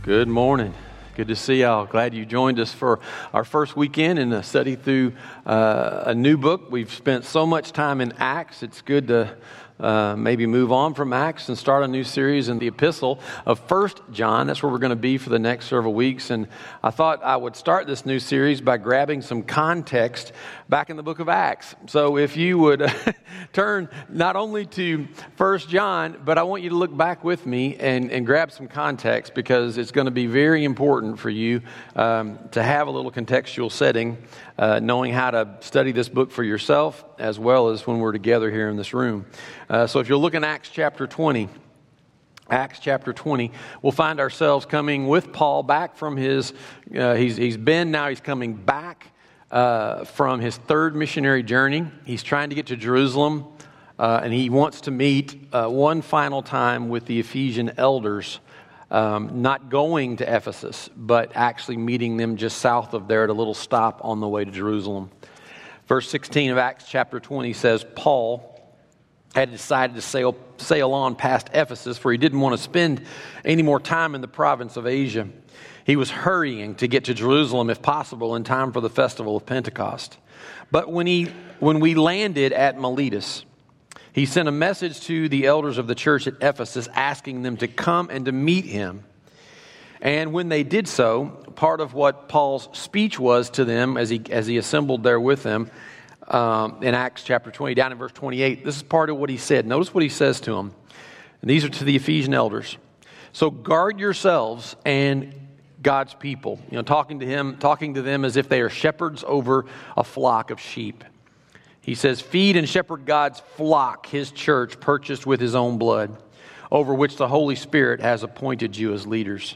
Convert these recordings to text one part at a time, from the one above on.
Good morning. Good to see y'all. Glad you joined us for our first weekend in a study through a new book. We've spent so much time in Acts. It's good to maybe move on from Acts and start a new series in the epistle of 1 John. That's where we're going to be for the next several weeks. And I thought I would start this new series by grabbing some context back in the book of Acts. So if you would turn not only to 1 John, but I want you to look back with me and grab some context, because it's going to be very important for you to have a little contextual setting, knowing how to study this book for yourself, as well as when we're together here in this room. So if you'll look in Acts chapter 20, we'll find ourselves coming with Paul back from his, he's coming back from his third missionary journey. He's trying to get to Jerusalem, and he wants to meet one final time with the Ephesian elders, not going to Ephesus, but actually meeting them just south of there at a little stop on the way to Jerusalem. Verse 16 of Acts chapter 20 says, Paul had decided to sail on past Ephesus, for he didn't want to spend any more time in the province of Asia. He was hurrying to get to Jerusalem, if possible, in time for the festival of Pentecost. But when we landed at Miletus, he sent a message to the elders of the church at Ephesus, asking them to come and to meet him. And when they did so, part of what Paul's speech was to them as he assembled there with them, in Acts chapter 20, down in verse 28, this is part of what he said. Notice what he says to them. And these are to the Ephesian elders. So guard yourselves and God's people. Talking to them as if they are shepherds over a flock of sheep. He says, feed and shepherd God's flock, his church, purchased with his own blood, over which the Holy Spirit has appointed you as leaders.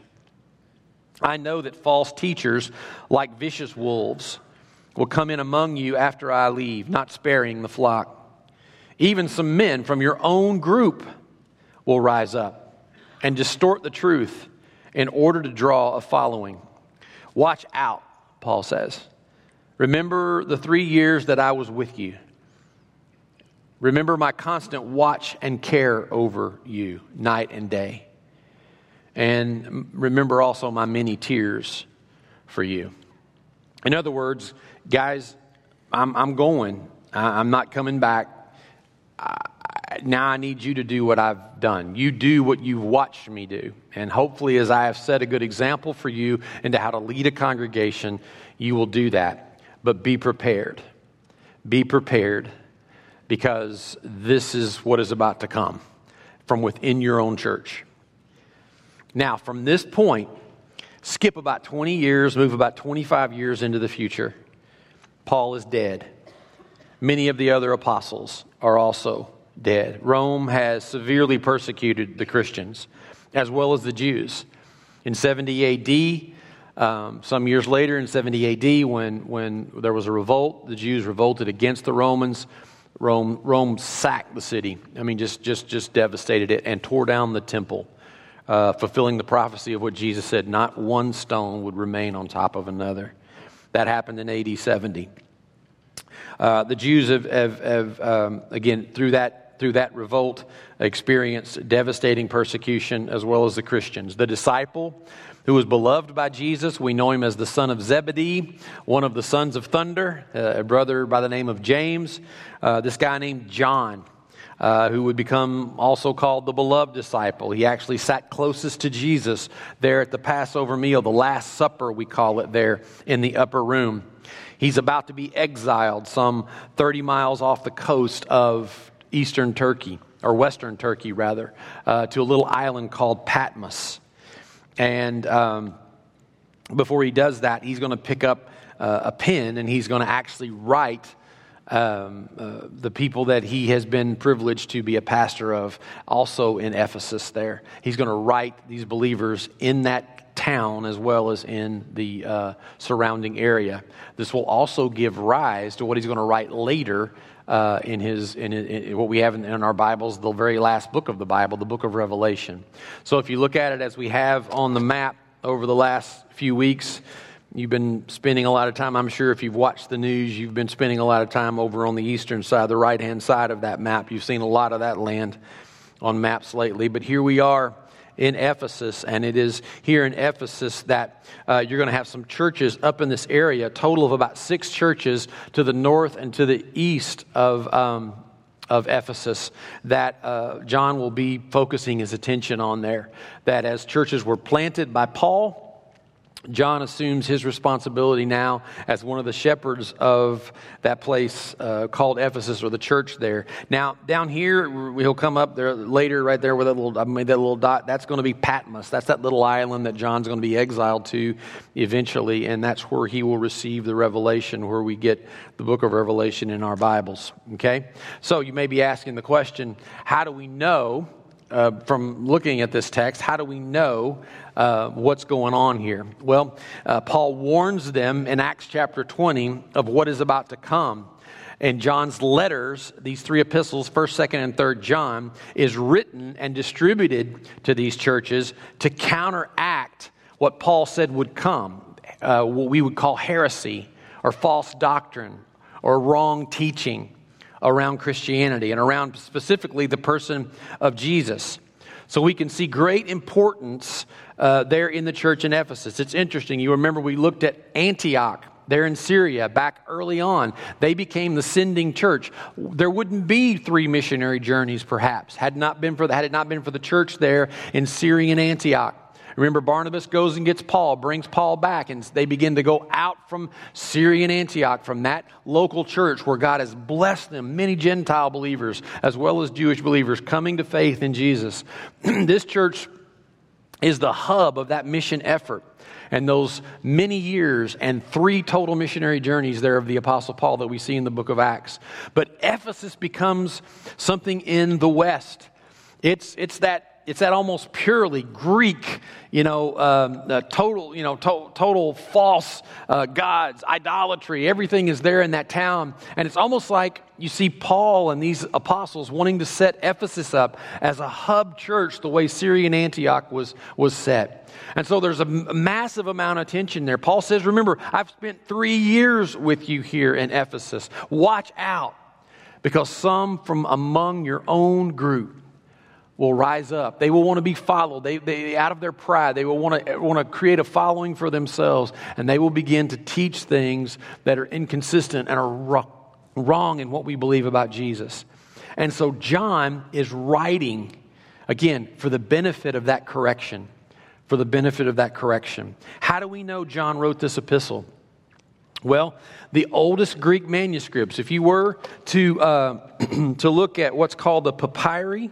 I know that false teachers, like vicious wolves, will come in among you after I leave, not sparing the flock. Even some men from your own group will rise up and distort the truth in order to draw a following. Watch out, Paul says. Remember the 3 years that I was with you. Remember my constant watch and care over you night and day. And remember also my many tears for you. In other words, guys, I'm going. I'm not coming back. Now I need you to do what I've done. You do what you've watched me do. And hopefully, as I have set a good example for you into how to lead a congregation, you will do that. But be prepared. Be prepared, because this is what is about to come from within your own church. Now, from this point, skip about 20 years, move about 25 years into the future. Paul is dead. Many of the other apostles are also dead. Rome has severely persecuted the Christians, as well as the Jews. In 70 AD, some years later in 70 AD, when there was a revolt, the Jews revolted against the Romans. Rome sacked the city. Just devastated it and tore down the temple, fulfilling the prophecy of what Jesus said, not one stone would remain on top of another. That happened in AD 70. The Jews have again, through that revolt, experienced devastating persecution, as well as the Christians. The disciple who was beloved by Jesus, we know him as the son of Zebedee, one of the sons of thunder, a brother by the name of James. This guy named John, who would become also called the beloved disciple. He actually sat closest to Jesus there at the Passover meal, the Last Supper, we call it, there in the upper room. He's about to be exiled some 30 miles off the coast of eastern Turkey, or western Turkey rather, to a little island called Patmos. And before he does that, he's going to pick up a pen, and he's going to actually write the people that he has been privileged to be a pastor of, also in Ephesus there. He's going to write these believers in that town as well as in the surrounding area. This will also give rise to what he's going to write later in what we have in our Bibles, the very last book of the Bible, the book of Revelation. So if you look at it as we have on the map over the last few weeks, you've been spending a lot of time, I'm sure if you've watched the news, you've been spending a lot of time over on the eastern side, the right-hand side of that map. You've seen a lot of that land on maps lately. But here we are in Ephesus, and it is here in Ephesus that you're going to have some churches up in this area, a total of about 6 churches to the north and to the east of Ephesus that John will be focusing his attention on there. That as churches were planted by Paul, John assumes his responsibility now as one of the shepherds of that place called Ephesus, or the church there. Now, down here, he'll come up there later, right there with I made that little dot. That's going to be Patmos. That's that little island that John's going to be exiled to eventually, and that's where he will receive the revelation, where we get the book of Revelation in our Bibles. Okay? So you may be asking the question, how do we know, from looking at this text, how do we know what's going on here? Well, Paul warns them in Acts chapter 20 of what is about to come. And John's letters, these 3 epistles, 1st, 2nd, and 3rd John, is written and distributed to these churches to counteract what Paul said would come, what we would call heresy or false doctrine or wrong teaching around Christianity and around specifically the person of Jesus. So we can see great importance there in the church in Ephesus. It's interesting. You remember we looked at Antioch there in Syria back early on. They became the sending church. There wouldn't be 3 missionary journeys perhaps had it not been for the church there in Syrian Antioch. Remember, Barnabas goes and gets Paul, brings Paul back, and they begin to go out from Syrian Antioch, from that local church where God has blessed them, many Gentile believers as well as Jewish believers coming to faith in Jesus. This church is the hub of that mission effort and those many years and 3 total missionary journeys there of the Apostle Paul that we see in the book of Acts. But Ephesus becomes something in the West. It's that almost purely Greek, total false gods, idolatry. Everything is there in that town. And it's almost like you see Paul and these apostles wanting to set Ephesus up as a hub church the way Syrian Antioch was set. And so there's a massive amount of tension there. Paul says, remember, I've spent 3 years with you here in Ephesus. Watch out, because some from among your own group will rise up. They will want to be followed. They out of their pride, they will want to create a following for themselves, and they will begin to teach things that are inconsistent and are wrong in what we believe about Jesus. And so John is writing, again, for the benefit of that correction. For the benefit of that correction. How do we know John wrote this epistle? Well, the oldest Greek manuscripts, if you were to look at what's called the papyri,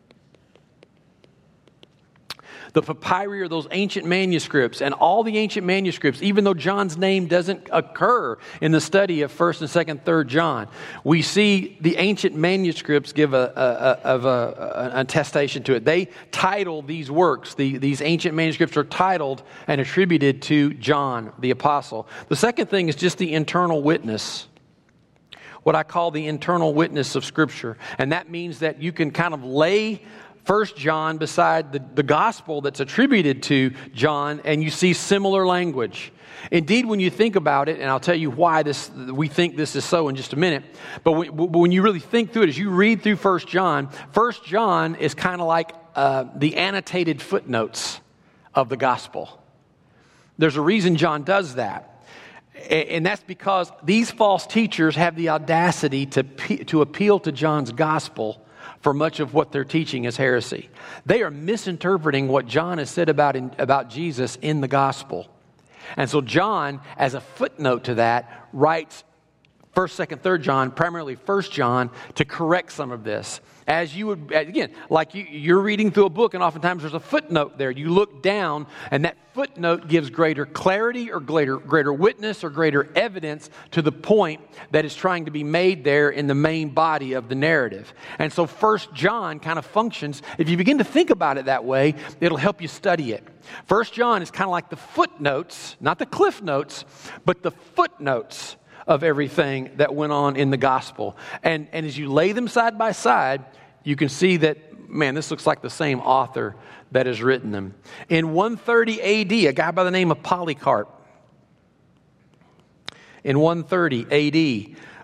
are those ancient manuscripts, and all the ancient manuscripts, even though John's name doesn't occur in the study of 1st and 2nd, 3rd John, we see the ancient manuscripts give an attestation to it. They title these works, these ancient manuscripts are titled and attributed to John the Apostle. The second thing is just the internal witness, what I call the internal witness of Scripture. And that means that you can kind of lay 1 John beside the gospel that's attributed to John, and you see similar language. Indeed, when you think about it, and I'll tell you why we think this is so in just a minute, but when you really think through it, as you read through 1 John is kind of like the annotated footnotes of the gospel. There's a reason John does that. And that's because these false teachers have the audacity to appeal to John's gospel for much of what they're teaching as heresy. They are misinterpreting what John has said about Jesus in the gospel. And so John, as a footnote to that, writes 1st, 2nd, 3rd John, primarily 1st John, to correct some of this. As you would, again, like you're reading through a book, and oftentimes there's a footnote there. You look down, and that footnote gives greater clarity or greater witness or greater evidence to the point that is trying to be made there in the main body of the narrative. And so 1st John kind of functions, if you begin to think about it that way, it'll help you study it. 1st John is kind of like the footnotes, not the cliff notes, but the footnotes of everything that went on in the gospel. And as you lay them side by side, you can see that, man, this looks like the same author that has written them. In 130 AD, a guy by the name of Polycarp, in 130 AD,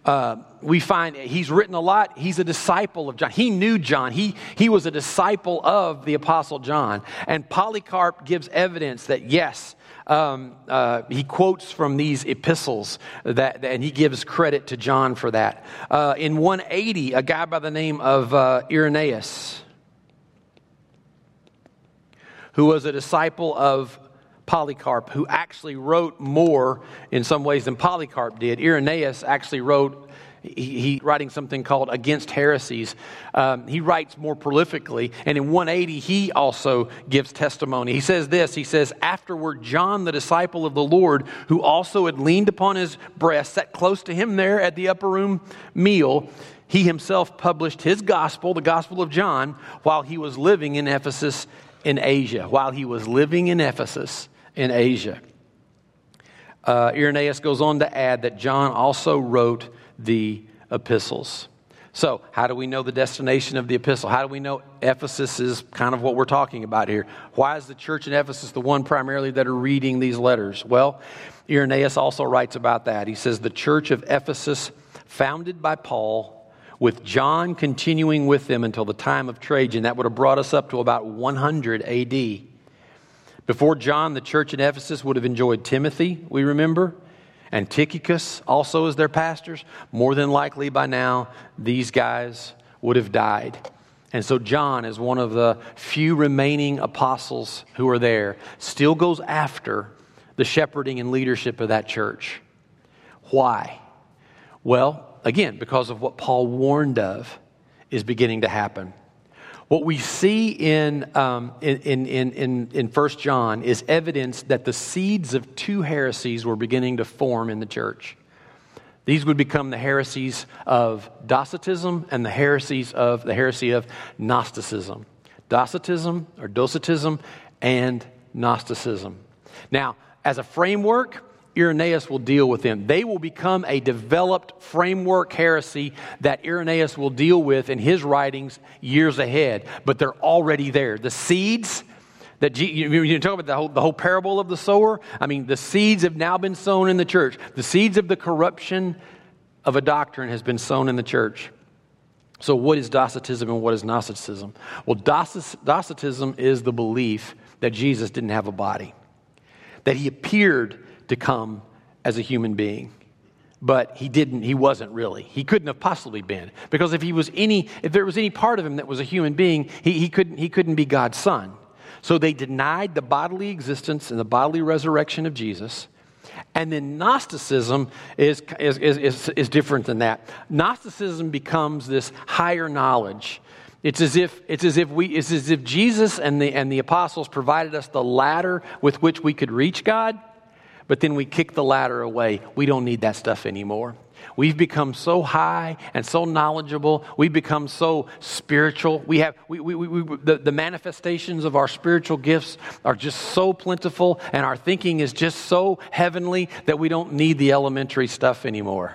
We find he's written a lot. He's a disciple of John. He knew John. He was a disciple of the Apostle John. And Polycarp gives evidence that, yes, he quotes from these epistles and he gives credit to John for that. In 180, a guy by the name of Irenaeus, who was a disciple of Polycarp, who actually wrote more in some ways than Polycarp did. Irenaeus actually wrote, he writing something called Against Heresies. He writes more prolifically. And in 180, he also gives testimony. He says this, he says, afterward, John, the disciple of the Lord, who also had leaned upon his breast, sat close to him there at the upper room meal. He himself published his gospel, the Gospel of John, while he was living in Ephesus in Asia. Irenaeus goes on to add that John also wrote the epistles. So, how do we know the destination of the epistle? How do we know Ephesus is kind of what we're talking about here? Why is the church in Ephesus the one primarily that are reading these letters? Well, Irenaeus also writes about that. He says, the church of Ephesus, founded by Paul, with John continuing with them until the time of Trajan. That would have brought us up to about 100 A.D. Before John, the church in Ephesus would have enjoyed Timothy, we remember, and Tychicus also as their pastors. More than likely by now, these guys would have died. And so John, as one of the few remaining apostles who are there, still goes after the shepherding and leadership of that church. Why? Well, again, because of what Paul warned of is beginning to happen. What we see in 1 John is evidence that the seeds of two heresies were beginning to form in the church. These would become the heresies of Docetism and the heresy of Gnosticism. Docetism and Gnosticism. Now, as a framework, Irenaeus will deal with them. They will become a developed framework heresy that Irenaeus will deal with in his writings years ahead. But they're already there. The seeds that you talk about the whole parable of the sower. I mean, the seeds have now been sown in the church. The seeds of the corruption of a doctrine has been sown in the church. So what is Docetism and what is Gnosticism? Well, Docetism is the belief that Jesus didn't have a body, that he appeared to come as a human being. But he wasn't really. He couldn't have possibly been. Because if there was any part of him that was a human being, he couldn't be God's son. So they denied the bodily existence and the bodily resurrection of Jesus. And then Gnosticism is different than that. Gnosticism becomes this higher knowledge. It's as if Jesus and the apostles provided us the ladder with which we could reach God. But then we kick the ladder away. We don't need that stuff anymore. We've become so high and so knowledgeable. We've become so spiritual. The manifestations of our spiritual gifts are just so plentiful, and our thinking is just so heavenly that we don't need the elementary stuff anymore.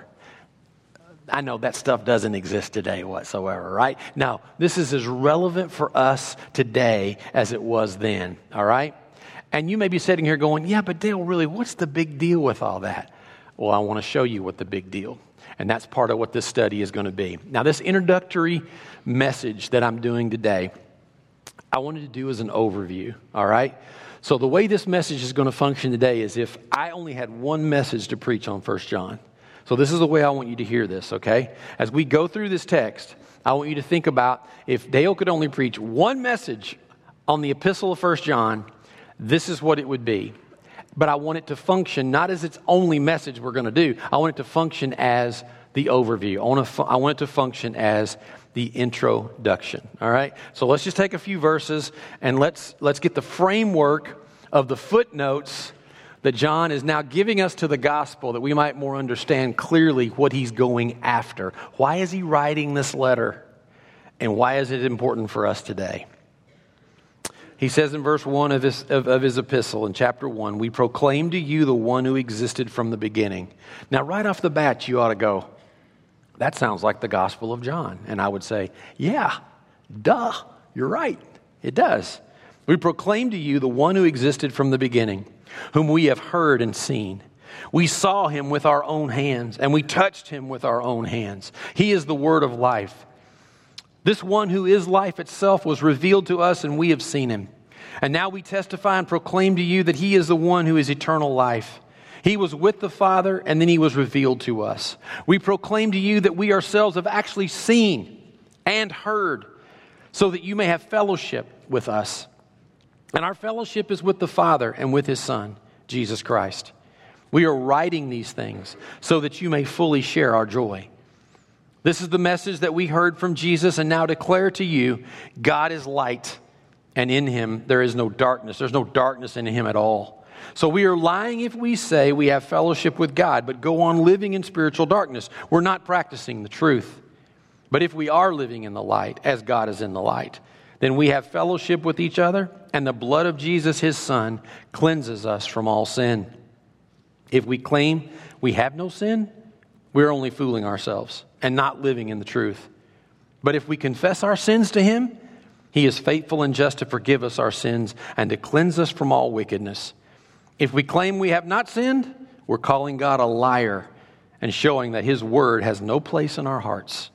I know that stuff doesn't exist today whatsoever, right? No, this is as relevant for us today as it was then, all right? And you may be sitting here going, yeah, but Dale, really, what's the big deal with all that? Well, I want to show you what the big deal. And that's part of what this study is going to be. Now, this introductory message that I'm doing today, I wanted to do as an overview, all right? So the way this message is going to function today is if I only had one message to preach on 1 John. So this is the way I want you to hear this, okay? As we go through this text, I want you to think about if Dale could only preach one message on the epistle of 1 John, this is what it would be. But I want it to function not as its only message we're going to do. I want it to function as the overview. I want it to function as the introduction. All right? So let's just take a few verses and let's get the framework of the footnotes that John is now giving us to the gospel that we might more understand clearly what he's going after. Why is he writing this letter? And why is it important for us today? He says in verse 1 of his epistle, in chapter 1, we proclaim to you the one who existed from the beginning. Now, right off the bat, you ought to go, that sounds like the Gospel of John. And I would say, yeah, duh, you're right. It does. We proclaim to you the one who existed from the beginning, whom we have heard and seen. We saw him with our own hands, and we touched him with our own hands. He is the word of life. This one who is life itself was revealed to us, and we have seen him. And now we testify and proclaim to you that he is the one who is eternal life. He was with the Father, and then he was revealed to us. We proclaim to you that we ourselves have actually seen and heard, so that you may have fellowship with us. And our fellowship is with the Father and with his Son, Jesus Christ. We are writing these things so that you may fully share our joy. This is the message that we heard from Jesus and now declare to you: God is light, and in him there is no darkness. There's no darkness in him at all. So we are lying if we say we have fellowship with God, but go on living in spiritual darkness. We're not practicing the truth. But if we are living in the light, as God is in the light, then we have fellowship with each other, and the blood of Jesus, his Son, cleanses us from all sin. If we claim we have no sin, we're only fooling ourselves and not living in the truth. But if we confess our sins to him, he is faithful and just to forgive us our sins and to cleanse us from all wickedness. If we claim we have not sinned, we're calling God a liar and showing that his word has no place in our hearts.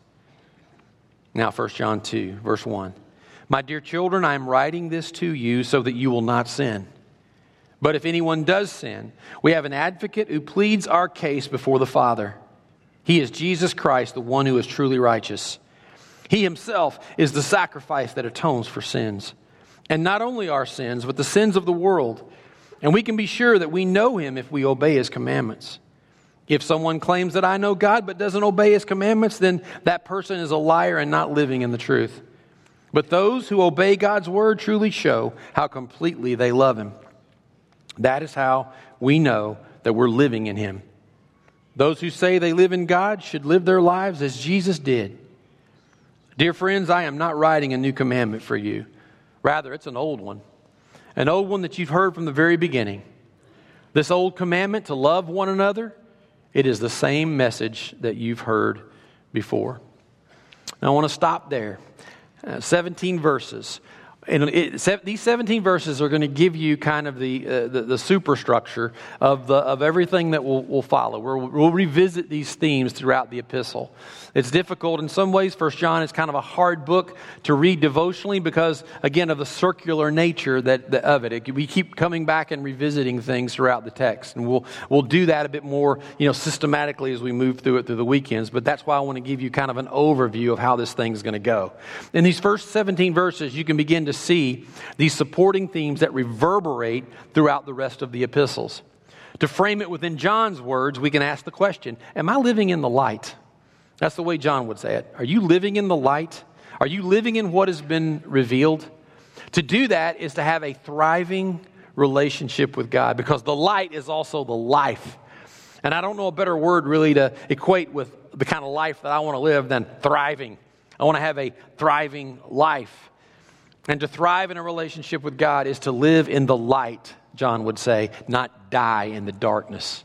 Now 1 John 2, verse 1. My dear children, I am writing this to you so that you will not sin. But if anyone does sin, we have an advocate who pleads our case before the Father. He is Jesus Christ, the one who is truly righteous. He himself is the sacrifice that atones for sins. And not only our sins, but the sins of the world. And we can be sure that we know him if we obey his commandments. If someone claims that I know God but doesn't obey his commandments, then that person is a liar and not living in the truth. But those who obey God's word truly show how completely they love him. That is how we know that we're living in him. Those who say they live in God should live their lives as Jesus did. Dear friends, I am not writing a new commandment for you. Rather, it's an old one. An old one that you've heard from the very beginning. This old commandment to love one another, it is the same message that you've heard before. Now, I want to stop there. 17 verses. And these 17 verses are going to give you kind of the superstructure of everything that will follow. We'll revisit these themes throughout the epistle. It's difficult in some ways. 1 John is kind of a hard book to read devotionally because, again, of the circular nature of it. We keep coming back and revisiting things throughout the text, and we'll do that a bit more, systematically as we move through it through the weekends. But that's why I want to give you kind of an overview of how this thing is going to go. In these first 17 verses, you can begin to see these supporting themes that reverberate throughout the rest of the epistles. To frame it within John's words, we can ask the question, am I living in the light? That's the way John would say it. Are you living in the light? Are you living in what has been revealed? To do that is to have a thriving relationship with God, because the light is also the life. And I don't know a better word really to equate with the kind of life that I want to live than thriving. I want to have a thriving life. And to thrive in a relationship with God is to live in the light, John would say, not die in the darkness.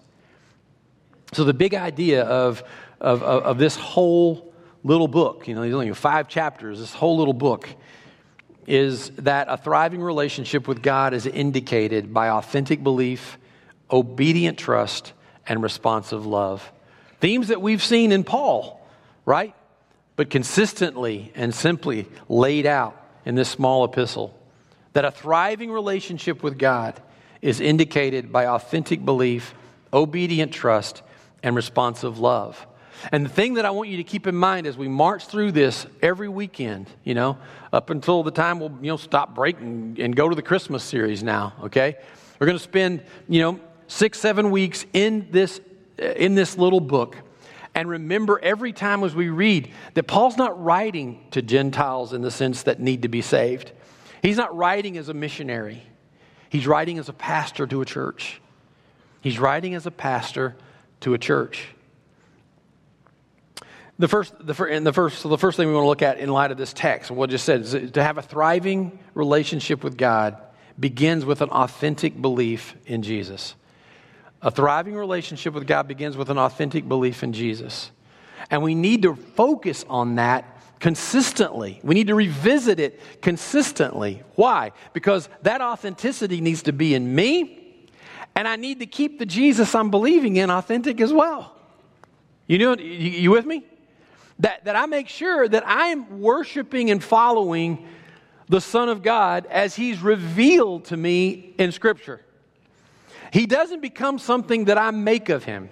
So the big idea of this whole little book, there's only 5 chapters, this whole little book, is that a thriving relationship with God is indicated by authentic belief, obedient trust, and responsive love. Themes that we've seen in Paul, right? But consistently and simply laid out in this small epistle. That a thriving relationship with God is indicated by authentic belief, obedient trust, and responsive love. And the thing that I want you to keep in mind as we march through this every weekend, up until the time we'll stop breaking and go to the Christmas series now, okay? We're going to spend, 6-7 weeks in this little book. And remember every time as we read that Paul's not writing to Gentiles in the sense that need to be saved. He's not writing as a missionary. He's writing as a pastor to a church. He's writing as a pastor to a church. The first thing we want to look at in light of this text, what I just said, is to have a thriving relationship with God begins with an authentic belief in Jesus. A thriving relationship with God begins with an authentic belief in Jesus. And we need to focus on that consistently. We need to revisit it consistently. Why? Because that authenticity needs to be in me, And I need to keep the Jesus I'm believing in authentic as well. You with me? That I make sure that I am worshiping and following the Son of God as He's revealed to me in Scripture. He doesn't become something that I make of Him.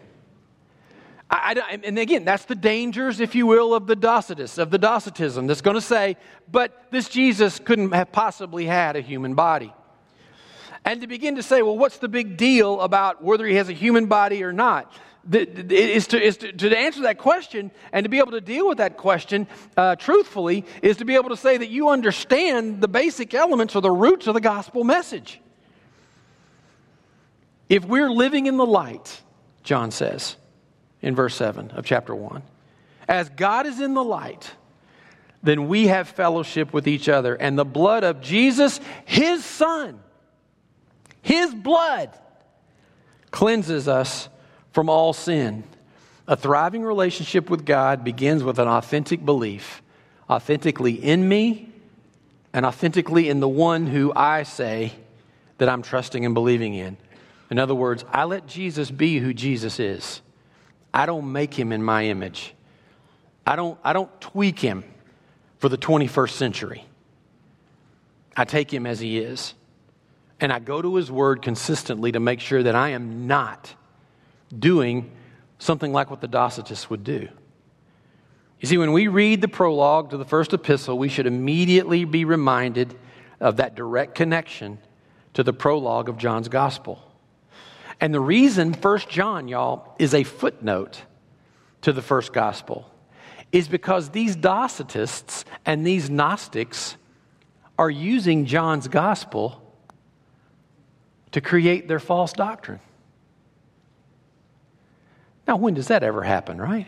And again, that's the dangers, if you will, of the Docetism that's going to say, but this Jesus couldn't have possibly had a human body. And to begin to say, well, what's the big deal about whether He has a human body or not? To answer that question and to be able to deal with that question truthfully is to be able to say that you understand the basic elements or the roots of the gospel message. If we're living in the light, John says in verse 7 of chapter 1, as God is in the light, then we have fellowship with each other. And the blood of Jesus, His Son, His blood, cleanses us from all sin. A thriving relationship with God begins with an authentic belief, authentically in me and authentically in the one who I say that I'm trusting and believing in. In other words, I let Jesus be who Jesus is. I don't make Him in my image. I don't tweak Him for the 21st century. I take Him as He is. And I go to His Word consistently to make sure that I am not doing something like what the Docetists would do. You see, when we read the prologue to the first epistle, we should immediately be reminded of that direct connection to the prologue of John's gospel. And the reason 1 John, y'all, is a footnote to the first gospel is because these Docetists and these Gnostics are using John's gospel to create their false doctrine. Now, when does that ever happen, right?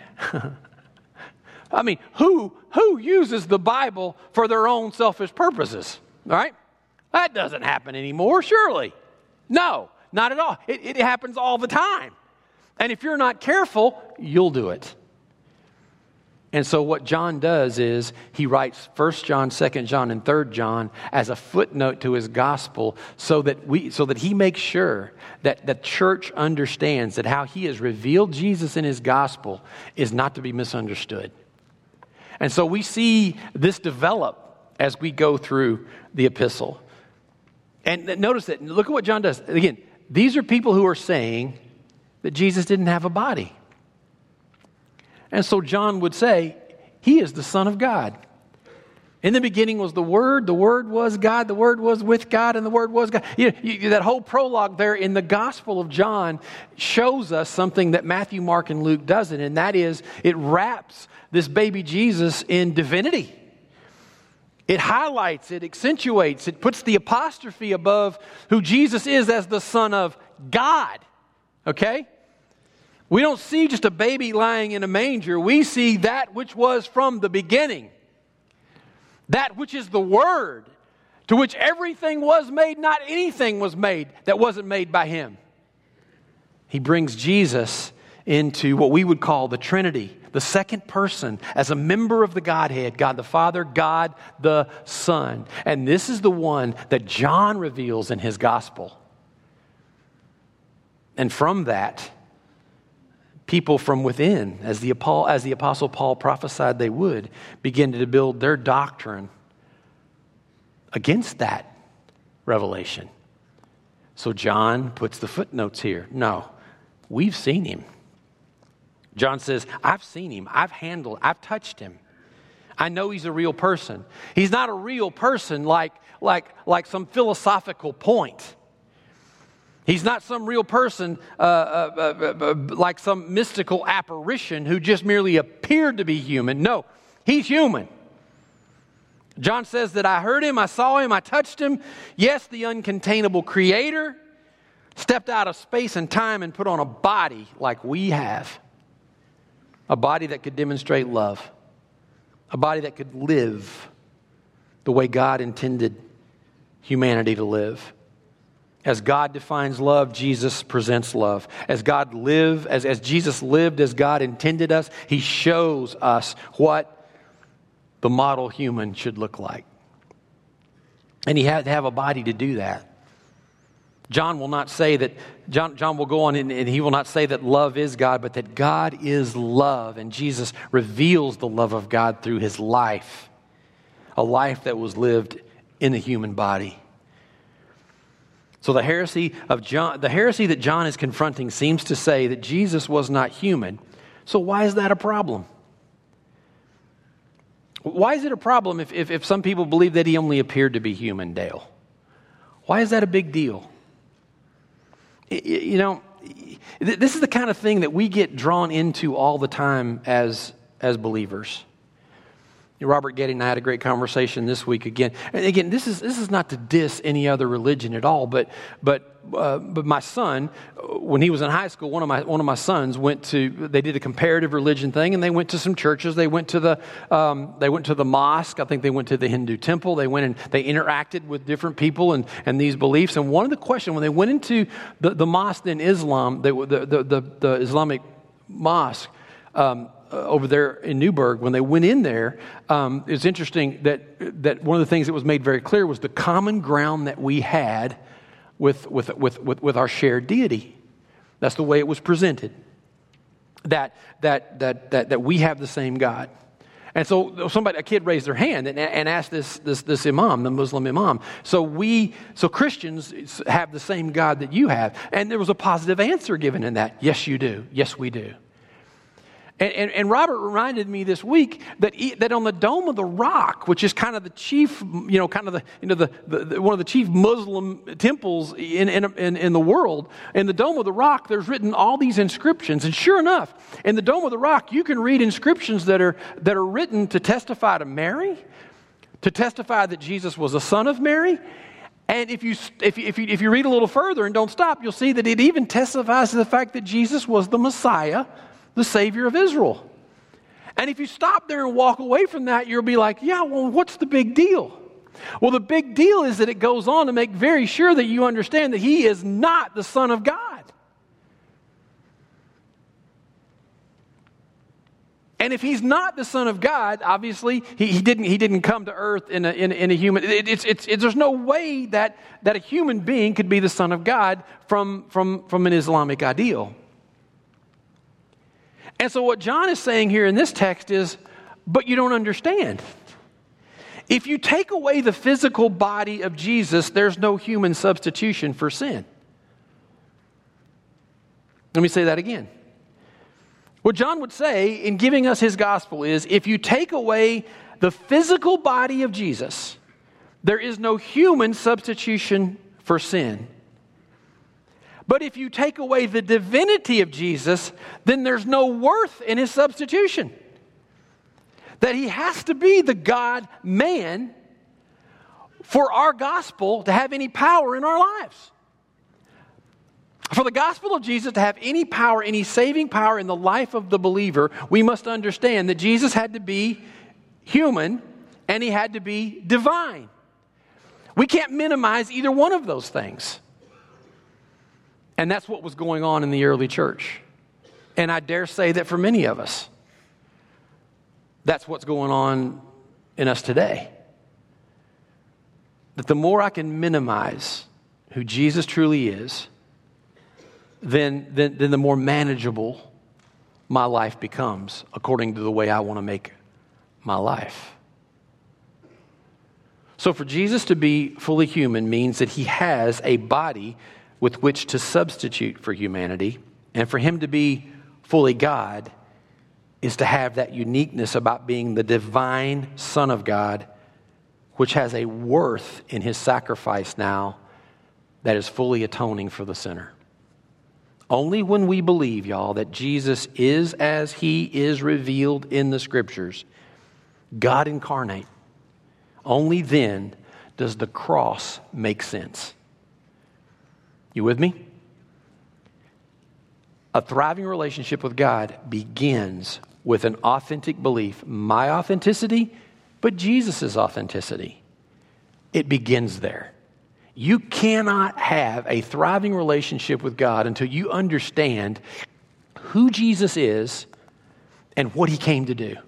I mean, who uses the Bible for their own selfish purposes, right? That doesn't happen anymore, surely. No, not at all. It happens all the time. And if you're not careful, you'll do it. And so what John does is he writes 1 John, 2 John, and 3 John as a footnote to his gospel so that he makes sure that the church understands that how he has revealed Jesus in his gospel is not to be misunderstood. And so we see this develop as we go through the epistle. And notice that, look at what John does. Again, these are people who are saying that Jesus didn't have a body. And so John would say, He is the Son of God. In the beginning was the Word was God, the Word was with God, and the Word was God. That whole prologue there in the Gospel of John shows us something that Matthew, Mark, and Luke doesn't, and that is it wraps this baby Jesus in divinity. It highlights, it accentuates, it puts the apostrophe above who Jesus is as the Son of God. Okay? We don't see just a baby lying in a manger. We see that which was from the beginning. That which is the Word, to which everything was made, not anything was made that wasn't made by Him. He brings Jesus into what we would call the Trinity, the second person, as a member of the Godhead, God the Father, God the Son. And this is the one that John reveals in his gospel. And from that, people from within, as the Apostle Paul prophesied they would, begin to build their doctrine against that revelation. So John puts the footnotes here. No, we've seen Him. John says, I've seen Him, I've touched Him. I know He's a real person. He's not a real person like some philosophical point. He's not some real person like some mystical apparition who just merely appeared to be human. No, He's human. John says that I heard Him, I saw Him, I touched Him. Yes, the uncontainable Creator stepped out of space and time and put on a body like we have. A body that could demonstrate love. A body that could live the way God intended humanity to live. As God defines love, Jesus presents love. As Jesus lived as God intended us, He shows us what the model human should look like. And He had to have a body to do that. John will not say that, John will go on and he will not say that love is God, but that God is love. And Jesus reveals the love of God through his life, a life that was lived in the human body. So the heresy that John is confronting seems to say that Jesus was not human. So why is that a problem? Why is it a problem if some people believe that he only appeared to be human, Dale? Why is that a big deal? You know, this is the kind of thing that we get drawn into all the time as believers. Robert Getty and I had a great conversation this week again. And again, this is not to diss any other religion at all, but my son, when he was in high school, one of my sons they did a comparative religion thing, and they went to some churches. They went to the mosque. I think they went to the Hindu temple. They went and they interacted with different people and these beliefs. And one of the questions when they went into the mosque in Islam, the Islamic mosque. Over there in Newburgh, when they went in there, it's interesting that one of the things that was made very clear was the common ground that we had with our shared deity. That's the way it was presented. That we have the same God. And so a kid raised their hand and asked this imam, the Muslim imam. So Christians have the same God that you have, and there was a positive answer given in that. Yes, you do. Yes, we do. And Robert reminded me this week that on the Dome of the Rock, which is kind of the chief, one of the chief Muslim temples in the world, in the Dome of the Rock, there's written all these inscriptions. And sure enough, in the Dome of the Rock, you can read inscriptions that are written to testify to Mary, to testify that Jesus was a son of Mary. And if you read a little further and don't stop, you'll see that it even testifies to the fact that Jesus was the Messiah, the Savior of Israel. And if you stop there and walk away from that, you'll be like, yeah, well, what's the big deal? Well, the big deal is that it goes on to make very sure that you understand that he is not the Son of God. And if he's not the Son of God, obviously he didn't come to earth in a human. There's no way that a human being could be the Son of God from an Islamic ideal. And so what John is saying here in this text is, but you don't understand. If you take away the physical body of Jesus, there's no human substitution for sin. Let me say that again. What John would say in giving us his gospel is, if you take away the physical body of Jesus, there is no human substitution for sin. But if you take away the divinity of Jesus, then there's no worth in his substitution. That he has to be the God-man for our gospel to have any power in our lives. For the gospel of Jesus to have any power, any saving power in the life of the believer, we must understand that Jesus had to be human and he had to be divine. We can't minimize either one of those things. And that's what was going on in the early church. And I dare say that for many of us, that's what's going on in us today. That the more I can minimize who Jesus truly is, then the more manageable my life becomes according to the way I want to make my life. So for Jesus to be fully human means that he has a body with which to substitute for humanity. And for him to be fully God is to have that uniqueness about being the divine Son of God, which has a worth in his sacrifice now that is fully atoning for the sinner. Only when we believe, y'all, that Jesus is as he is revealed in the Scriptures, God incarnate, only then does the cross make sense. You with me? A thriving relationship with God begins with an authentic belief, my authenticity, but Jesus' authenticity. It begins there. You cannot have a thriving relationship with God until you understand who Jesus is and what he came to do.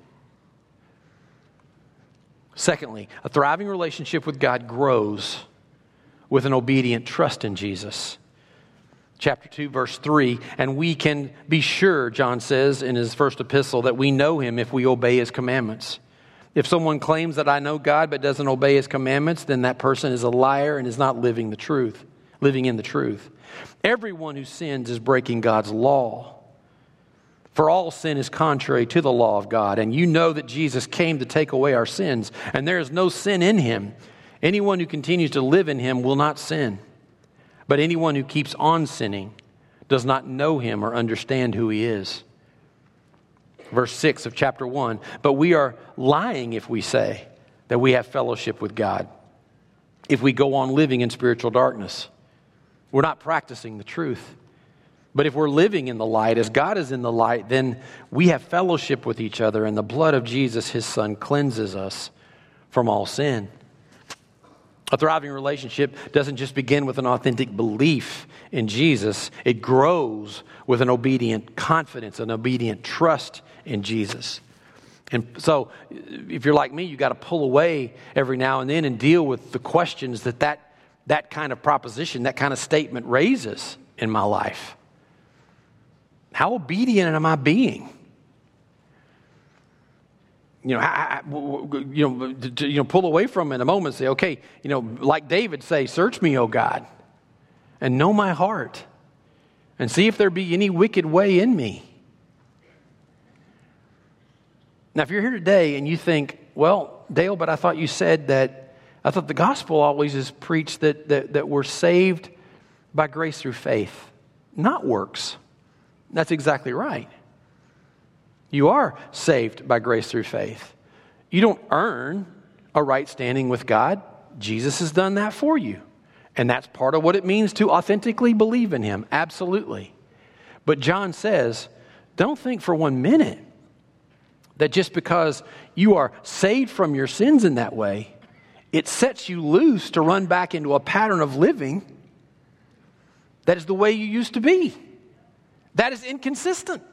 Secondly, a thriving relationship with God grows with an obedient trust in Jesus. Chapter 2, verse 3, and we can be sure, John says in his first epistle, that we know him if we obey his commandments. If someone claims that I know God but doesn't obey his commandments, then that person is a liar and is not living in the truth. Everyone who sins is breaking God's law. For all sin is contrary to the law of God, and you know that Jesus came to take away our sins, and there is no sin in him. Anyone who continues to live in him will not sin. But anyone who keeps on sinning does not know him or understand who he is. Verse 6 of chapter 1, but we are lying if we say that we have fellowship with God, if we go on living in spiritual darkness. We're not practicing the truth. But if we're living in the light, as God is in the light, then we have fellowship with each other, and the blood of Jesus, his Son, cleanses us from all sin. A thriving relationship doesn't just begin with an authentic belief in Jesus. It grows with an obedient confidence, an obedient trust in Jesus. And so if you're like me, you got to pull away every now and then and deal with the questions that kind of proposition, that kind of statement raises in my life. How obedient am I being? Pull away from it in a moment and say, okay, like David say, search me, O God, and know my heart, and see if there be any wicked way in me. Now, if you're here today and you think, well, Dale, but I thought the gospel always is preached that we're saved by grace through faith, not works. That's exactly right. You are saved by grace through faith. You don't earn a right standing with God. Jesus has done that for you. And that's part of what it means to authentically believe in him. Absolutely. But John says, don't think for 1 minute that just because you are saved from your sins in that way, it sets you loose to run back into a pattern of living that is the way you used to be. That is inconsistent.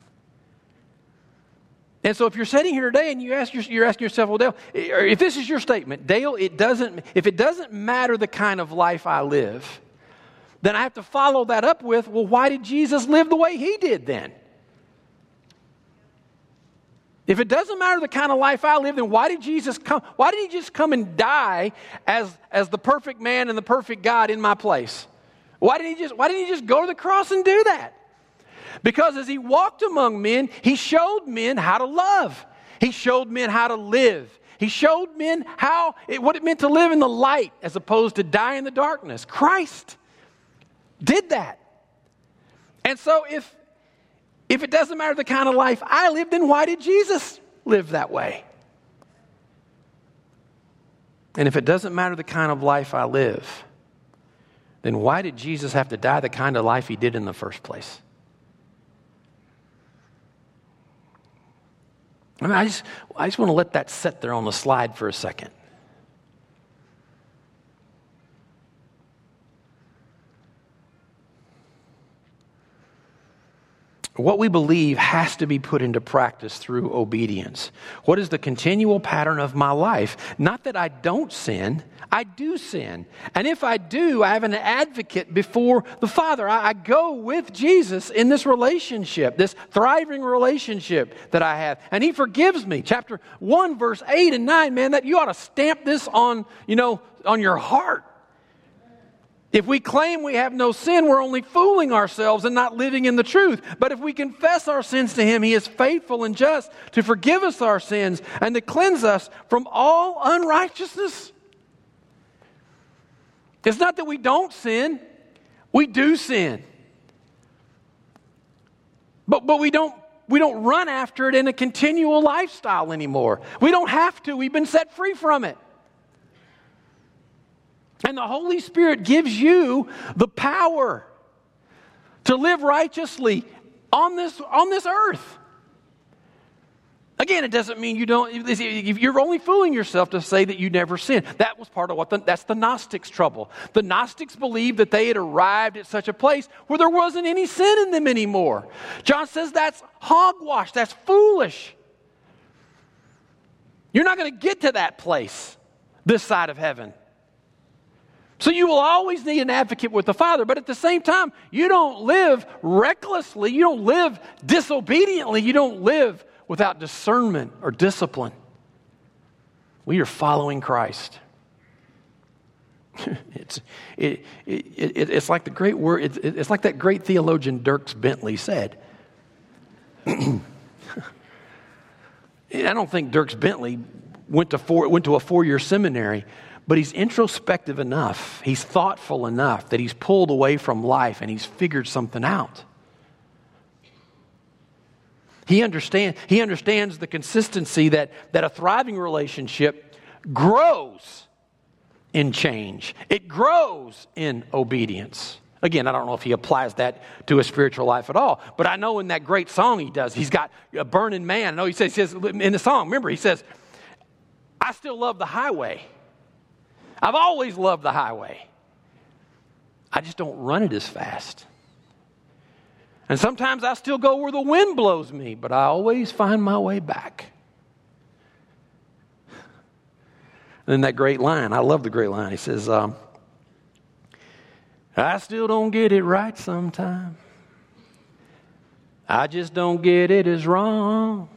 And so if you're sitting here today and you're asking yourself, well, Dale, if this is your statement, Dale, if it doesn't matter the kind of life I live, then I have to follow that up with, well, why did Jesus live the way he did then? If it doesn't matter the kind of life I live, then why did Jesus come? Why did he just come and die as the perfect man and the perfect God in my place? Why didn't he just go to the cross and do that? Because as he walked among men, he showed men how to love. He showed men how to live. He showed men what it meant to live in the light as opposed to die in the darkness. Christ did that. And so if it doesn't matter the kind of life I live, then why did Jesus live that way? And if it doesn't matter the kind of life I live, then why did Jesus have to die the kind of life he did in the first place? I just want to let that sit there on the slide for a second. What we believe has to be put into practice through obedience. What is the continual pattern of my life? Not that I don't sin, I do sin. And if I do, I have an advocate before the Father. I go with Jesus in this relationship, this thriving relationship that I have. And he forgives me. Chapter 1, verse 8 and 9, man, that you ought to stamp this on your heart. If we claim we have no sin, we're only fooling ourselves and not living in the truth. But if we confess our sins to him, he is faithful and just to forgive us our sins and to cleanse us from all unrighteousness. It's not that we don't sin. We do sin. But we don't run after it in a continual lifestyle anymore. We don't have to. We've been set free from it. And the Holy Spirit gives you the power to live righteously on this earth. Again, it doesn't mean you don't. You're only fooling yourself to say that you never sin. That was part of that's the Gnostics' trouble. The Gnostics believed that they had arrived at such a place where there wasn't any sin in them anymore. John says that's hogwash. That's foolish. You're not going to get to that place this side of heaven. So you will always need an advocate with the Father, but at the same time, you don't live recklessly, you don't live disobediently, you don't live without discernment or discipline. We are following Christ. It's like the great word. It's like that great theologian Dierks Bentley said. I don't think Dierks Bentley went to a 4-year seminary, but he's introspective enough, he's thoughtful enough that he's pulled away from life and he's figured something out. He understands the consistency that a thriving relationship grows in change. It grows in obedience. Again, I don't know if he applies that to his spiritual life at all, but I know in that great song he does. He's got a burning man. I know he says in the song, remember, he says, I still love the highway. I've always loved the highway. I just don't run it as fast. And sometimes I still go where the wind blows me, but I always find my way back. And then that great line, I love the great line. He says, I still don't get it right sometimes. I just don't get it as wrong.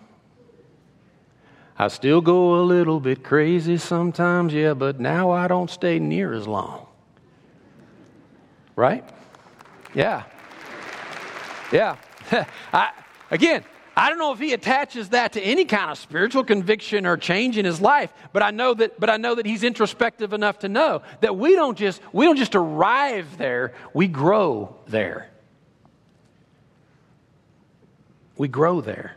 I still go a little bit crazy sometimes, yeah, but now I don't stay near as long. Right? Yeah. Yeah. I don't know if he attaches that to any kind of spiritual conviction or change in his life, but I know that he's introspective enough to know that we don't just arrive there, we grow there. We grow there.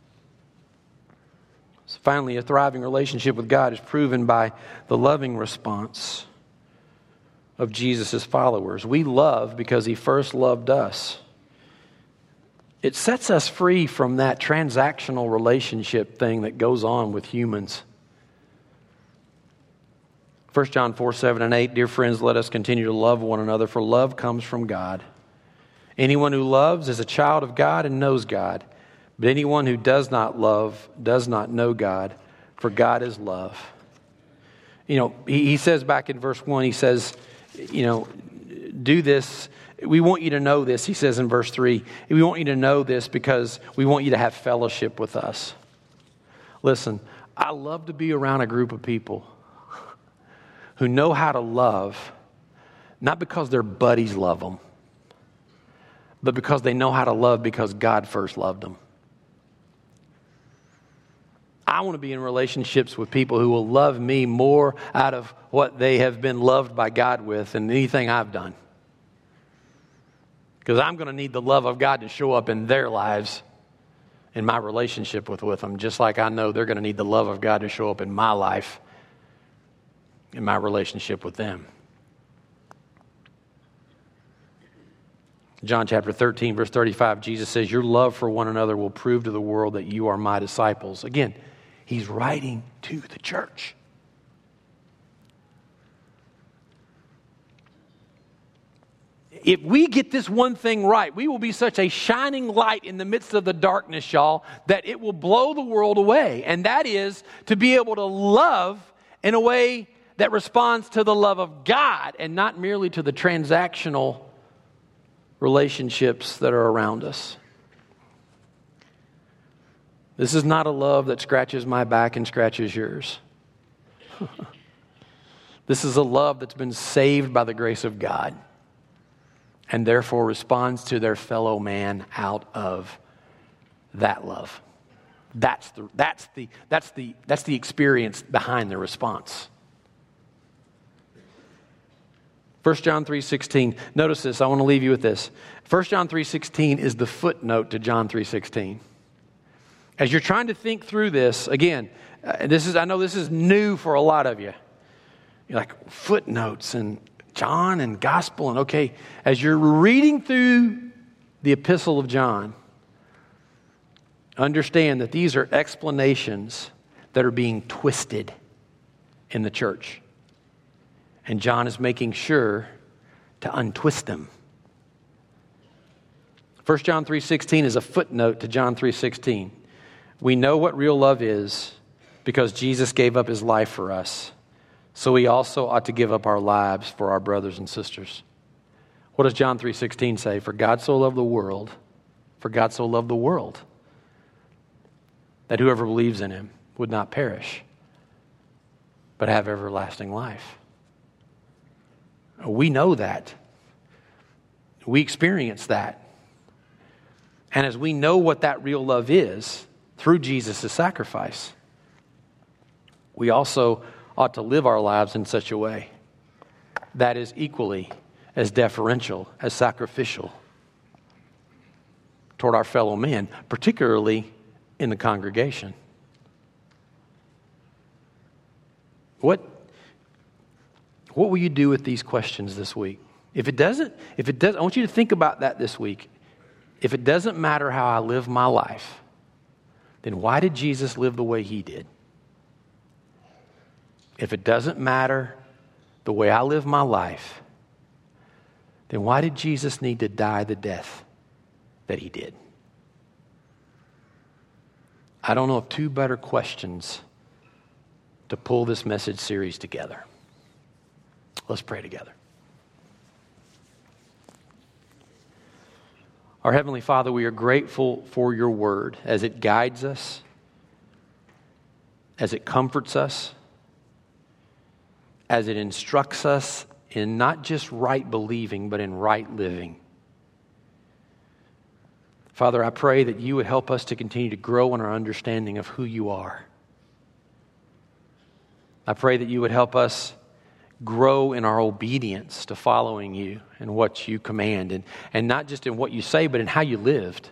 So finally, a thriving relationship with God is proven by the loving response of Jesus' followers. We love because he first loved us. It sets us free from that transactional relationship thing that goes on with humans. 1 John 4:7-8, dear friends, let us continue to love one another, for love comes from God. Anyone who loves is a child of God and knows God. But anyone who does not love does not know God, for God is love. You know, he says back in verse 1, he says, do this. We want you to know this, he says in verse 3. We want you to know this because we want you to have fellowship with us. Listen, I love to be around a group of people who know how to love, not because their buddies love them, but because they know how to love because God first loved them. I want to be in relationships with people who will love me more out of what they have been loved by God with than anything I've done. Because I'm going to need the love of God to show up in their lives, in my relationship with them, just like I know they're going to need the love of God to show up in my life, in my relationship with them. John chapter 13, verse 35, Jesus says, your love for one another will prove to the world that you are my disciples. Again, he's writing to the church. If we get this one thing right, we will be such a shining light in the midst of the darkness, y'all, that it will blow the world away. And that is to be able to love in a way that responds to the love of God and not merely to the transactional relationships that are around us. This is not a love that scratches my back and scratches yours. This is a love that's been saved by the grace of God and therefore responds to their fellow man out of that love. That's the experience behind the response. 1 John 3:16. Notice this. I want to leave you with this. 1 John 3:16 is the footnote to John 3:16. As you're trying to think through this, again, I know this is new for a lot of you. You're like, footnotes and John and gospel and okay. As you're reading through the epistle of John, understand that these are explanations that are being twisted in the church. And John is making sure to untwist them. 1 John 3:16 is a footnote to John 3:16. We know what real love is because Jesus gave up his life for us. so we also ought to give up our lives for our brothers and sisters. What does John 3:16 say? For God so loved the world, that whoever believes in him would not perish, but have everlasting life. We know that. We experience that. And as we know what that real love is through Jesus' sacrifice, we also ought to live our lives in such a way that is equally as deferential, as sacrificial toward our fellow men, particularly in the congregation. What will you do with these questions this week? If it doesn't, I want you to think about that this week. If it doesn't matter how I live my life, then why did Jesus live the way he did? If it doesn't matter the way I live my life, then why did Jesus need to die the death that he did? I don't know of two better questions to pull this message series together. Let's pray together. Our Heavenly Father, we are grateful for your word as it guides us, as it comforts us, as it instructs us in not just right believing, but in right living. Father, I pray that you would help us to continue to grow in our understanding of who you are. I pray that you would help us grow in our obedience to following you and what you command, and not just in what you say, but in how you lived.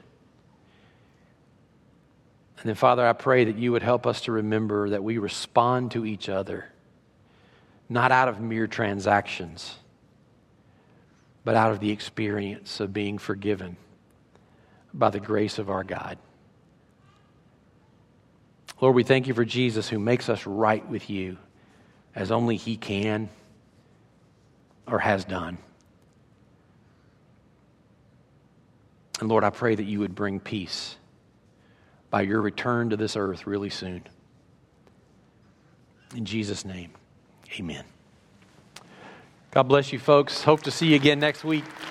And then, Father, I pray that you would help us to remember that we respond to each other, not out of mere transactions, but out of the experience of being forgiven by the grace of our God. Lord, we thank you for Jesus, who makes us right with you as only he can or has done. And Lord, I pray that you would bring peace by your return to this earth really soon. In Jesus' name, amen. God bless you, folks. Hope to see you again next week.